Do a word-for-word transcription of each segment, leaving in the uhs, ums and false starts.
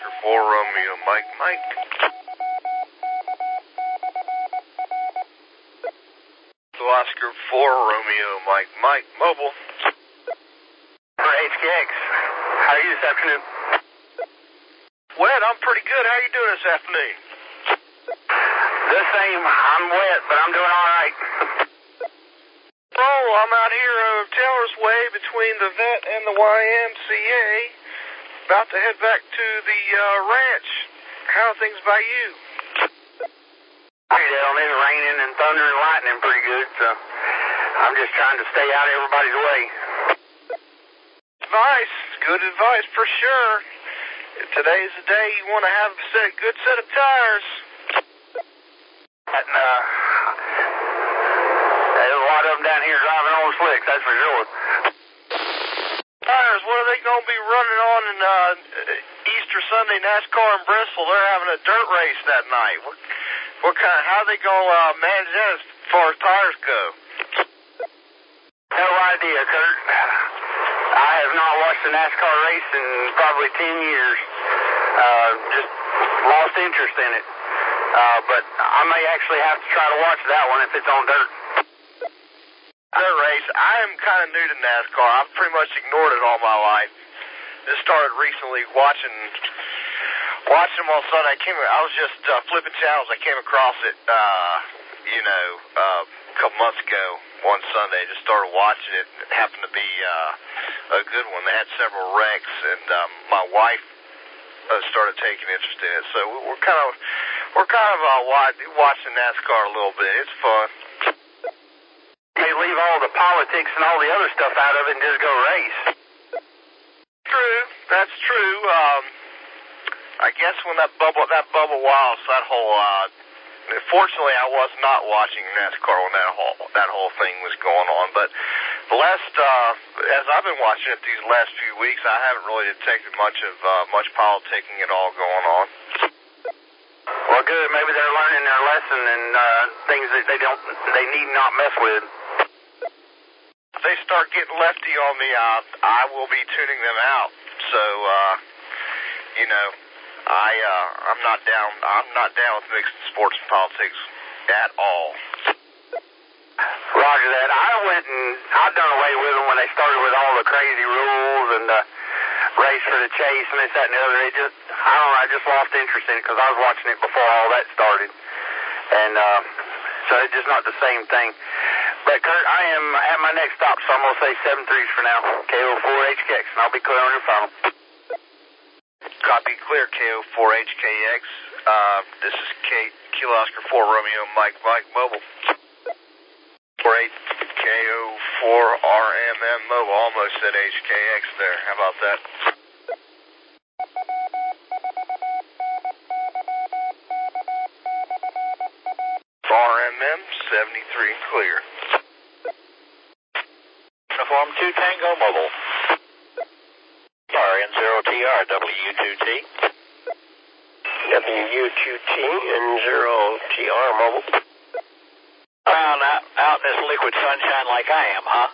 Oscar four, Romeo, Mike, Mike. So Oscar four, Romeo, Mike, Mike, mobile. For H K X, how are you this afternoon? Wet, I'm pretty good. How are you doing this afternoon? The same. I'm wet, but I'm doing all right. Oh, I'm out here uh, Taylor's Way between the vet and the Y M C A. About to head back to the uh, ranch. How are things by you? Hey, down there raining and thunder and lightning pretty good, so I'm just trying to stay out of everybody's way. Advice. Good advice for sure. Today's the day you want to have a set, good set of tires. And, uh, there's a lot of them down here driving on slicks, that's for sure. Tires, what are they going to be running on in uh, Easter Sunday NASCAR in Bristol? They're having a dirt race that night. What, what kind? How are they going to uh, manage that as far as tires go? No idea, Kurt. I have not watched a NASCAR race in probably ten years. Uh, just lost interest in it. Uh, but I may actually have to try to watch that one if it's on dirt. Dirt race. I am kind of new to NASCAR. I've pretty much ignored it all my life. Just started recently watching watching them on Sunday. I came. I was just uh, flipping channels. I came across it, uh, you know, uh, a couple months ago. One Sunday, just started watching it. It happened to be uh, a good one. They had several wrecks, and um, my wife uh, started taking interest in it. So we're kind of we're kind of uh, watching NASCAR a little bit. It's fun. They leave all the politics and all the other stuff out of it and just go race. True, that's true. Um, I guess when that bubble that bubble Wallace, that whole. Uh, Fortunately, I was not watching NASCAR when that whole that whole thing was going on. But the last, uh, as I've been watching it these last few weeks, I haven't really detected much of uh, much politicking at all going on. Well, good. Maybe they're learning their lesson and uh, things that they don't, they need not mess with. If they start getting lefty on me, uh, I will be tuning them out. So, uh, you know. I, uh, I'm not down, I'm not down with mixed sports and politics at all. Roger that. I went and, I've done away with them when they started with all the crazy rules and the race for the chase and this, that, and the other. It just, I don't know, I just lost interest in it because I was watching it before all that started. And, uh, so it's just not the same thing. But, Kurt, I am at my next stop, so I'm going to say seven threes for now. K O four H K X, and I'll be clear on your phone. Copy clear, K O four H K X. Uh, this is K, Kilo Oscar four, Romeo, Mike, Mike, mobile. four eight K O four R M M mobile. Almost said H K X there. How about that? R M M seventy-three clear. Uniform two Tango mobile. R N zero T R W two T. W two T and zero T R mobile. Around out, out in this liquid sunshine like I am, huh?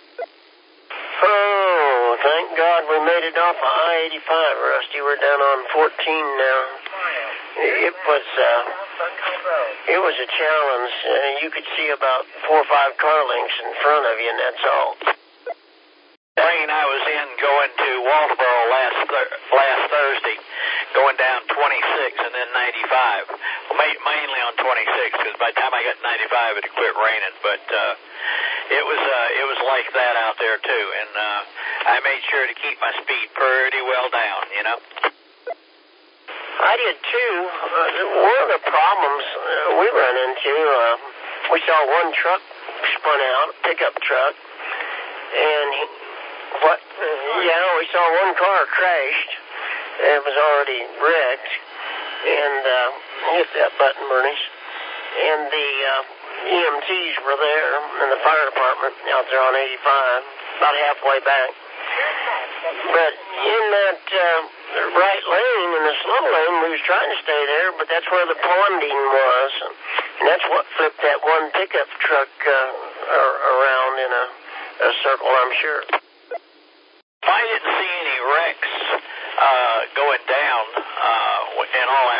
Oh, thank God we made it off of I eighty-five, Rusty. We're down on fourteen now. It was, uh, it was a challenge. Uh, you could see about four or five car lengths in front of you, and that's all. Rain I was in going to Walterboro last th- last Thursday, going down twenty-six and then ninety-five. Well, ma- mainly on twenty-six because by the time I got ninety-five it had quit raining. But uh, it was uh, it was like that out there too, and uh, I made sure to keep my speed pretty well down, you know. I did too. Uh, one of the problems uh, we run into, uh, we saw one truck spun out, a pickup truck, and he, what? Uh, yeah, we saw one car crashed. It was already wrecked, and uh, hit that button, Bernice. And the uh, E M Ts were there, and the fire department out there on eighty-five, about halfway back. But in that uh, right lane, in the slow lane, we was trying to stay there, but that's where the ponding was, and that's what flipped that one pickup truck uh, around in a, a circle, I'm sure. I didn't see any wrecks uh, going down. Uh,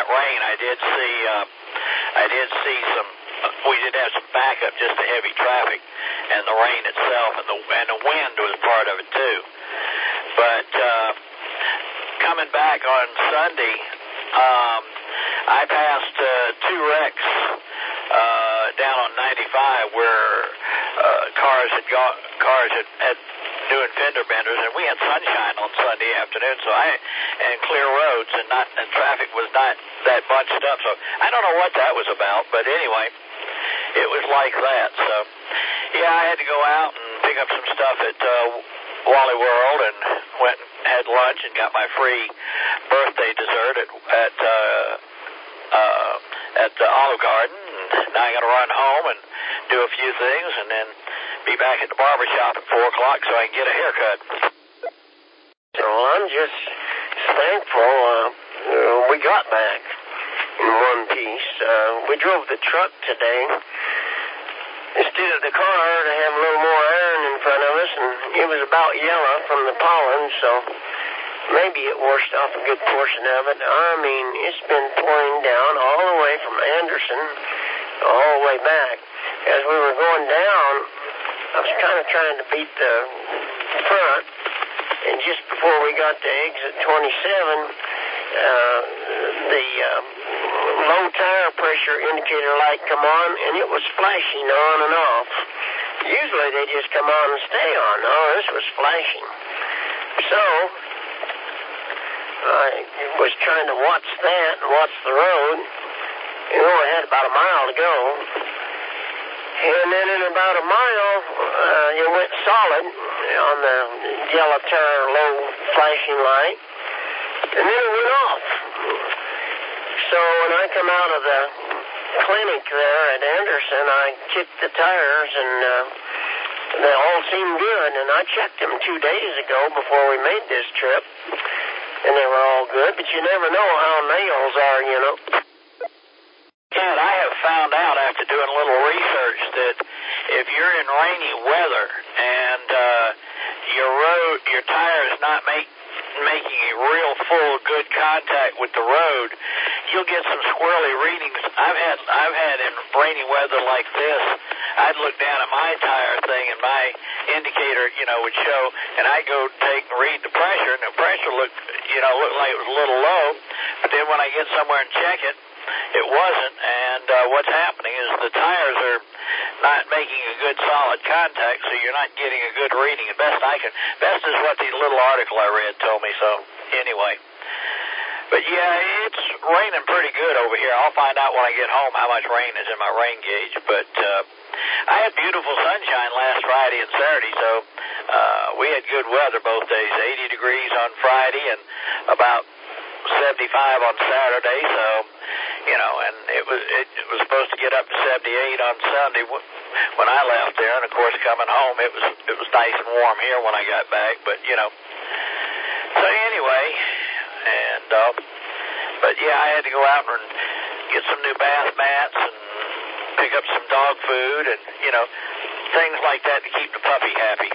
rain, I did see, uh, I did see some. We did have some backup, just the heavy traffic, and the rain itself, and the and the wind was part of it too. But uh, coming back on Sunday, um, I passed uh, two wrecks uh, down on ninety-five where uh, cars had got cars had, had doing fender benders, and we had sunshine on Sunday afternoon, so I and clear roads, and not and traffic was not that bunched up. So I don't know what that was about, but anyway, it was like that. So yeah, I had to go out and pick up some stuff at uh, Wally World, and went and had lunch and got my free birthday dessert at at uh, uh, at the Olive Garden. And now I got to run home and do a few things, and then be back at the barber shop at four o'clock so I can get a haircut. So I'm just thankful uh, we got back in one piece. Uh, we drove the truck today instead of the car to have a little more iron in front of us, and it was about yellow from the pollen, so maybe it washed off a good portion of it. I mean, it's been pouring down all the way from Anderson all the way back. As we were going down, I was kind of trying to beat the front, and just before we got to exit twenty-seven, uh, the uh, low tire pressure indicator light come on, and it was flashing on and off. Usually they just come on and stay on. Oh, this was flashing. So I was trying to watch that and watch the road. You know, I had about a mile to go. And then in about a mile, uh, it went solid on the yellow tire low flashing light. And then it went off. So when I come out of the clinic there at Anderson, I kicked the tires, and uh, they all seemed good. And I checked them two days ago before we made this trip, and they were all good. But you never know how nails are, you know. Ted, I have found out after doing a little research that if you're in rainy weather and uh, your road, your tire is not make, making a real full good contact with the road, you'll get some squirrely readings. I've had, I've had in rainy weather like this, I'd look down at my tire thing and my indicator, you know, would show, and I'd go take and read the pressure, and the pressure looked, you know, looked like it was a little low. But then when I get somewhere and check it, it wasn't, and uh, what's happening is the tires are not making a good solid contact, so you're not getting a good reading. The best I can, best is what the little article I read told me, so anyway. But yeah, it's raining pretty good over here. I'll find out when I get home how much rain is in my rain gauge, but uh, I had beautiful sunshine last Friday and Saturday, so uh, we had good weather both days, eighty degrees on Friday and about seventy-five on Saturday, so, you know, and it was it, it was supposed to get up to seventy-eight on Sunday when I left there, and of course coming home it was it was nice and warm here when I got back, but you know, so anyway, and uh, but yeah, I had to go out and get some new bath mats and pick up some dog food and you know things like that to keep the puppy happy.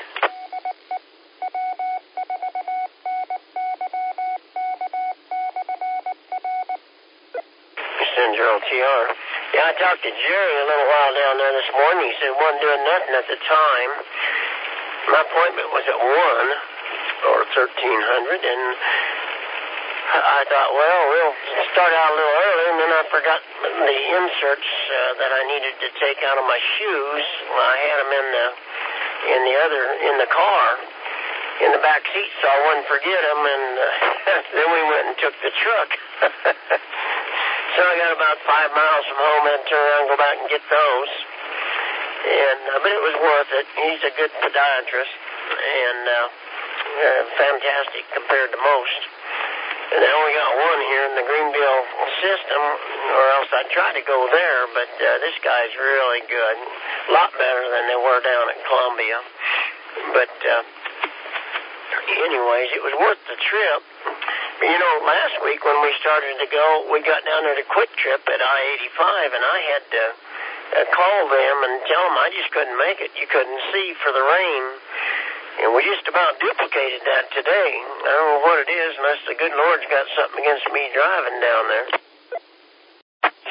L T R. Yeah, I talked to Jerry a little while down there this morning. He said he wasn't doing nothing at the time. My appointment was at one or thirteen hundred, and I thought, well, we'll start out a little early, and then I forgot the inserts uh, that I needed to take out of my shoes. Well, I had them in the in the other in the car in the back seat, so I wouldn't forget them. And uh, then we went and took the truck. So I got about five miles from home, and turn around and go back and get those. And uh, but it was worth it. He's a good podiatrist, and uh, uh, fantastic compared to most. And they only got one here in the Greenville system, or else I'd try to go there. But uh, this guy's really good, a lot better than they were down at Columbia. But uh, anyways, it was worth the trip. You know, last week when we started to go, we got down there to Quick Trip at I eighty-five, and I had to uh, call them and tell them I just couldn't make it. You couldn't see for the rain. And we just about duplicated that today. I don't know what it is, unless the good Lord's got something against me driving down there.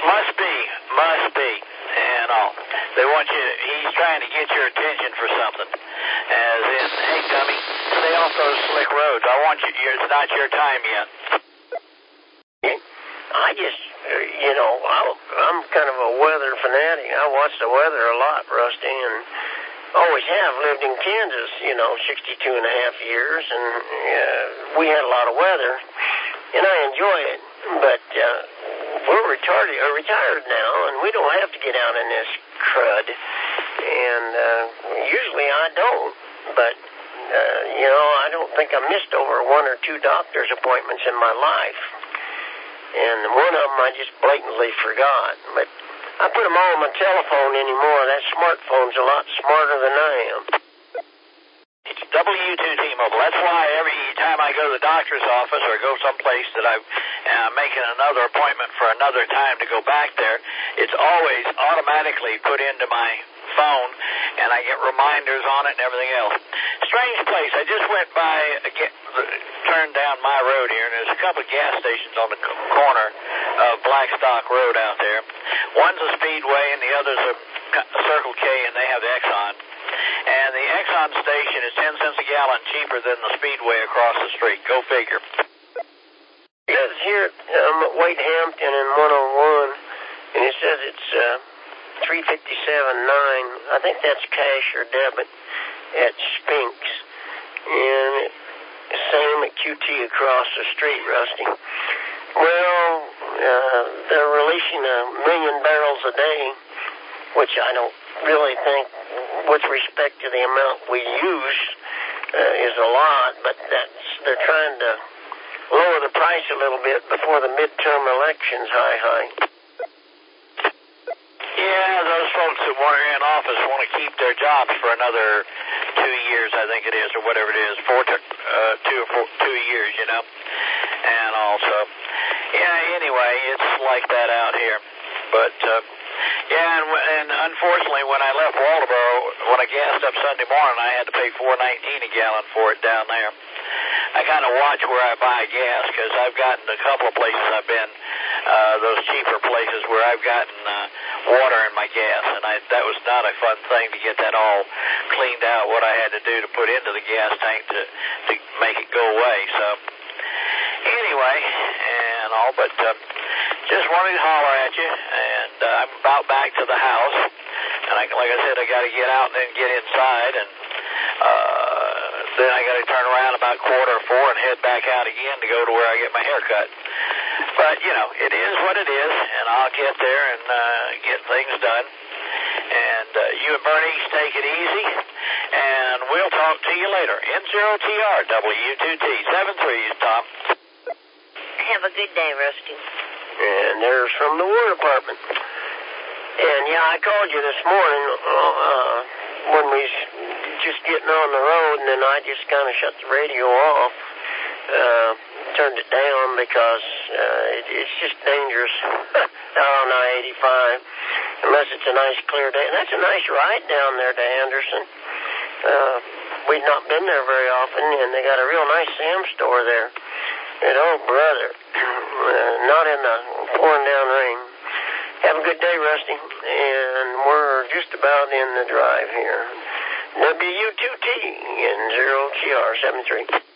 Must be, must be, and all. They want you, he's trying to get your attention for something. As in, hey, dummy, stay off those slick roads. I want you, it's not your time yet. I just, you know, I'm kind of a weather fanatic. I watch the weather a lot, Rusty, and always have lived in Kansas, you know, sixty-two and a half years, and uh, we had a lot of weather, and I enjoy it. But uh, we're retarded, or retired now, and we don't have to get out in this crud. And uh, usually I don't, but, uh, you know, I don't think I missed over one or two doctor's appointments in my life. And one of them I just blatantly forgot. But I put them all on my telephone anymore. That smartphone's a lot smarter than I am. It's W two T-Mobile. That's why every time I go to the doctor's office or go someplace that I'm uh, making another appointment for another time to go back there, it's always automatically put into my phone, and I get reminders on it and everything else. Strange place. I just went by, turned down my road here, and there's a couple of gas stations on the corner of Blackstock Road out there. One's a Speedway, and the other's a Circle K, and they have the Exxon. And the Exxon station is ten cents a gallon cheaper than the Speedway across the street. Go figure. It says here um, at Wade Hampton in one oh one, and it says it's uh, three fifty-seven nine. I think that's cash or debit at Spinks. And same at Q T across the street, Rusty. Well, uh, they're releasing a million barrels a day, which I don't really think, with respect to the amount we use, uh, is a lot, but that's, they're trying to lower the price a little bit before the midterm elections, hi, hi. Yeah, those folks that want are in office want to keep their jobs for another two years, I think it is, or whatever it is, four to, uh, two or four, two years, you know, and also, yeah, anyway, it's like that out here, but, uh, yeah, and, and unfortunately, when I left Waldoboro, when I gassed up Sunday morning, I had to pay four nineteen a gallon for it down there. I kind of watch where I buy gas, because I've gotten a couple of places I've been, uh, those cheaper places where I've gotten uh, water in my gas, and I, that was not a fun thing to get that all cleaned out, what I had to do to put into the gas tank to, to make it go away. So anyway, and all, but uh, just wanted to holler at you, and uh, I'm about back to the house, and I, like I said, I got to get out and then get inside, and uh, then I got to turn around about quarter of four and head back out again to go to where I get my hair cut. But, you know, it is what it is, and I'll get there and uh, get things done. And uh, you and Bernice take it easy, and we'll talk to you later. N zero T R, W two T, seven three, Tom. Have a good day, Rusty. And there's from the War Department. And, yeah, I called you this morning uh, when we was just getting on the road, and then I just kind of shut the radio off, uh, turned it down because uh, it, it's just dangerous out on I eighty-five, unless it's a nice clear day. And that's a nice ride down there to Anderson. Uh, we'd not been there very often, and they got a real nice Sam store there. And, oh, brother, uh, not in the pouring down rain. Have a good day, Rusty. And we're just about in the drive here. W two T and zero T R seven three.